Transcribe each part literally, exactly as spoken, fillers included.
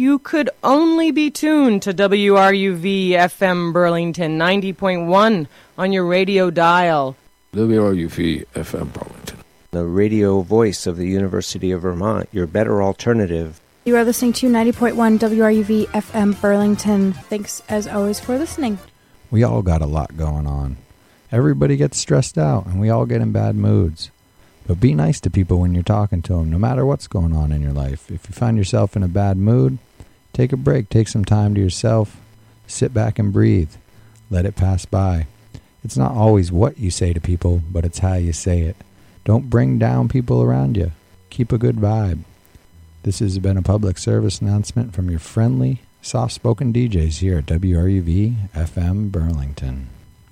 you could only be tuned to W R U V F M Burlington ninety point one on your radio dial. W R U V F M Burlington, the radio voice of the University of Vermont, your better alternative. You are listening to ninety point one W R U V F M Burlington. Thanks, as always, for listening. We all got a lot going on. Everybody gets stressed out, and we all get in bad moods. But be nice to people when you're talking to them, no matter what's going on in your life. If you find yourself in a bad mood, take a break. Take some time to yourself. Sit back and breathe. Let it pass by. It's not always what you say to people, but it's how you say it. Don't bring down people around you. Keep a good vibe. This has been a public service announcement from your friendly, soft-spoken D Js here at W R U V F M Burlington.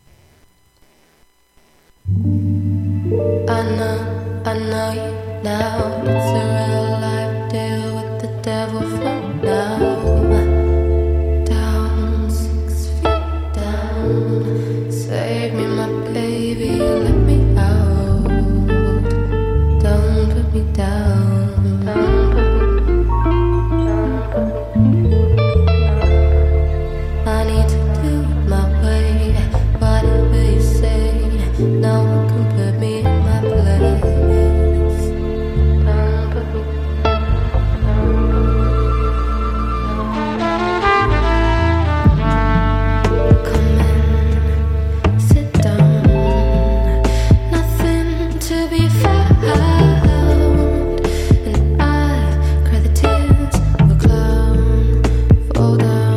I know, I know you now. It's a real life deal with the devil for now. Down, six feet down. Save me, my baby, let me out. Don't put me down. Don't put I need to do it my way, whatever you say. No one can put me in my place. Don't put me Come in, sit down. Nothing to be found, and I cry the tears of a clown. Fall down.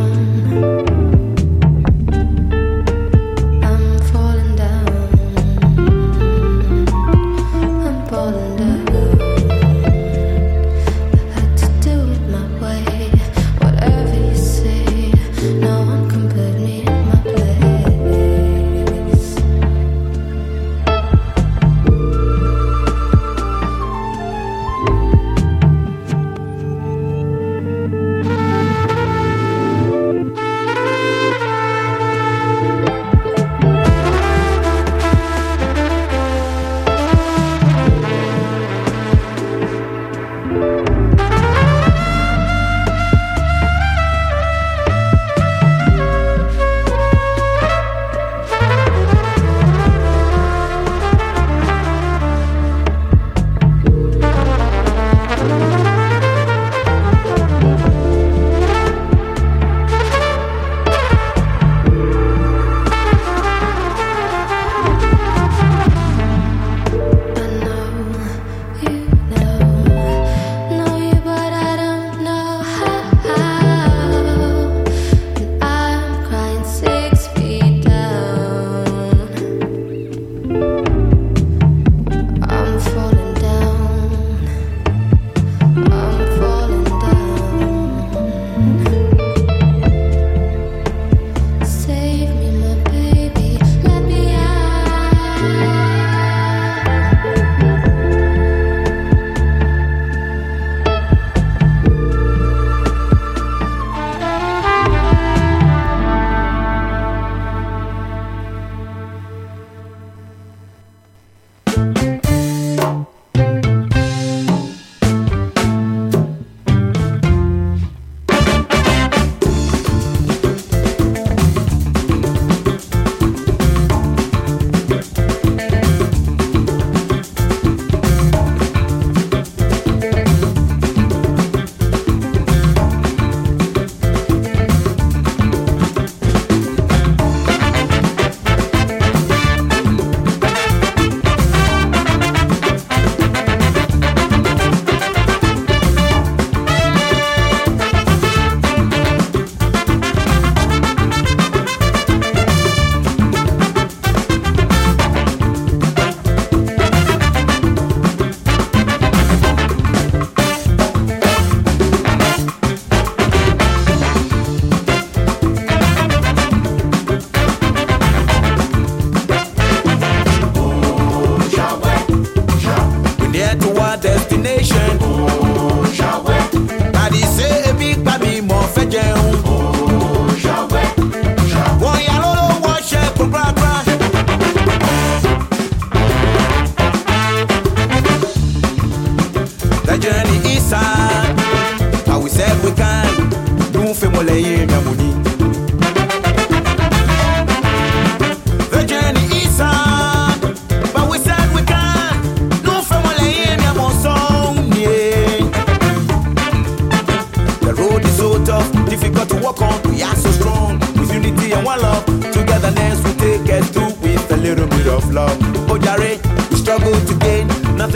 The journey is hard, but we said we can.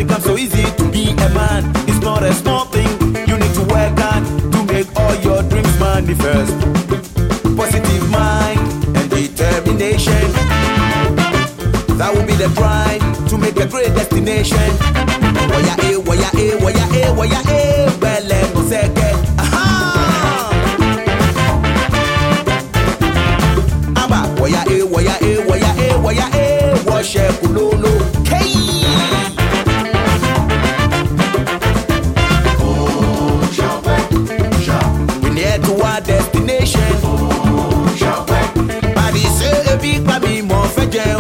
become so easy to be a man. It's not a small thing. You need to work hard to make all your dreams manifest. Positive mind and determination. That will be the drive to make a great destination. Waya eh, waya eh, waya eh, waya eh, bele no seke. Aha! Aba waya eh, waya eh, waya eh, waya eh, washe kulolo. Hey! Oh, Shawwe, Shawwe. We need to our destination. Oh, Shawwe. Body say a big baby more fejen.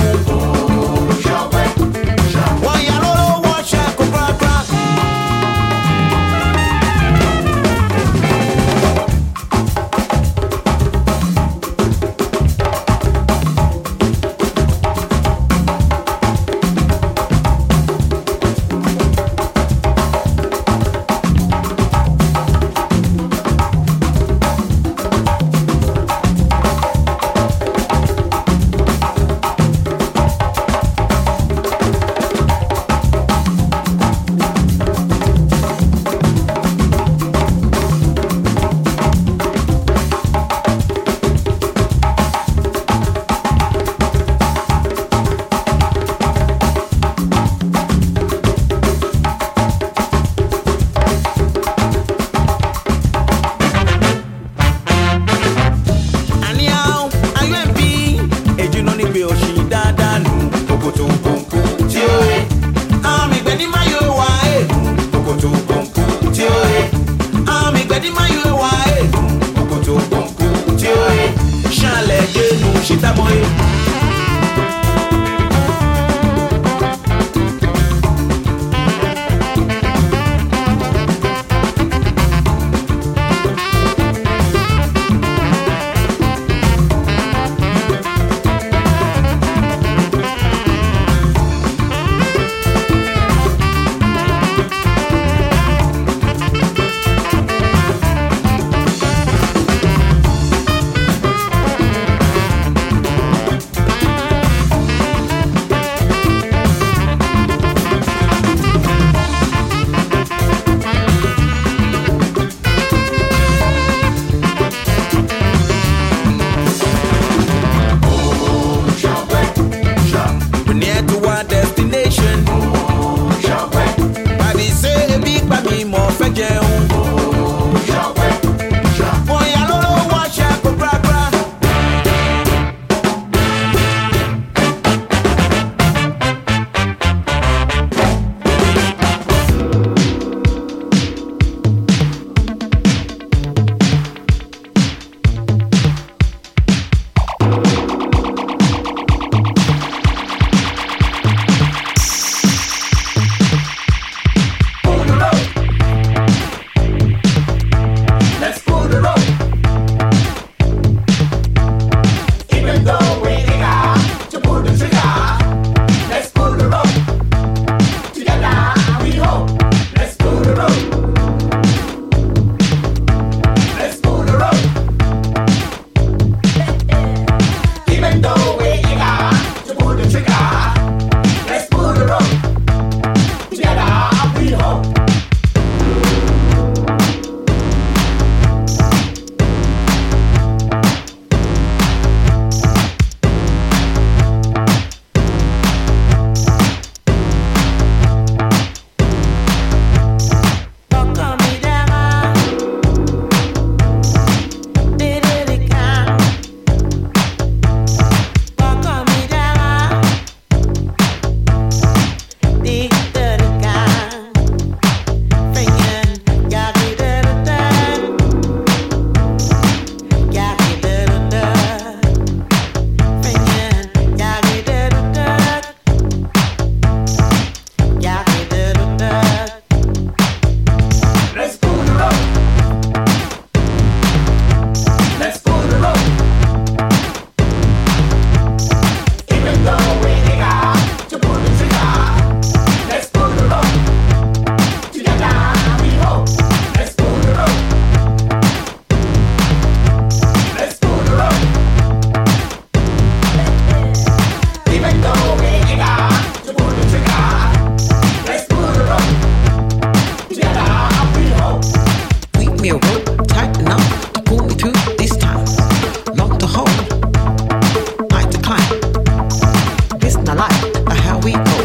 life, the how we go.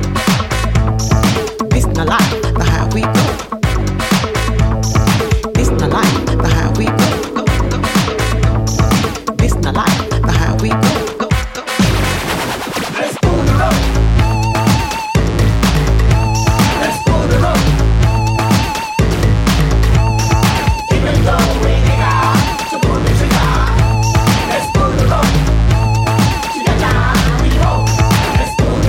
This the life, the how we go. This the life, the how we go. Go, go, go. This the life, the how we go. Go, go. Let's go the road. Let's go the road. Even though we ain't got to pull the trigger, let's go the road. Together we go. Let's go the road.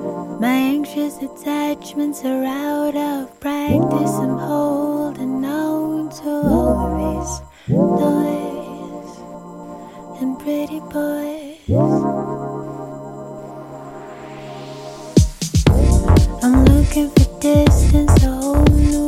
My anxious attachments are out of practice. I'm holding on to all this noise and pretty boys. I'm looking for distance, a whole new